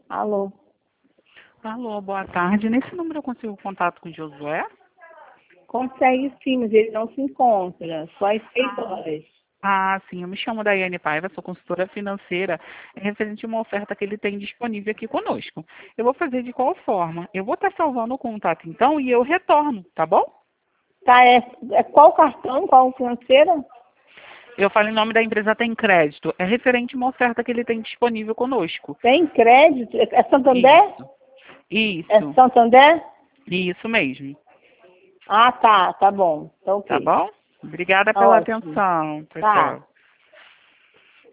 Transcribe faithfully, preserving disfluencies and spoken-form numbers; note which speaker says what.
Speaker 1: Alô?
Speaker 2: Alô, boa tarde. Nesse número eu consigo contato com o Josué?
Speaker 1: Consegue sim, mas ele não se encontra. Só às seis horas.
Speaker 2: Ah, sim. Eu me chamo Daiane Paiva, sou consultora financeira, é referente a uma oferta que ele tem disponível aqui conosco. Eu vou fazer de qual forma? Eu vou estar salvando o contato então e eu retorno, tá bom?
Speaker 1: Tá, é, é qual cartão? Qual financeira?
Speaker 2: Eu falo em nome da empresa Tem Crédito. É referente a uma oferta que ele tem disponível conosco.
Speaker 1: Tem crédito? É Santander?
Speaker 2: Isso,
Speaker 1: É
Speaker 2: isso,
Speaker 1: Santander?
Speaker 2: isso mesmo.
Speaker 1: Ah, tá, tá bom. Tá
Speaker 2: Tá
Speaker 1: ok.
Speaker 2: bom? Obrigada
Speaker 1: Tá
Speaker 2: pela
Speaker 1: ótimo.
Speaker 2: atenção. Tchau,
Speaker 1: Tá.
Speaker 2: tchau.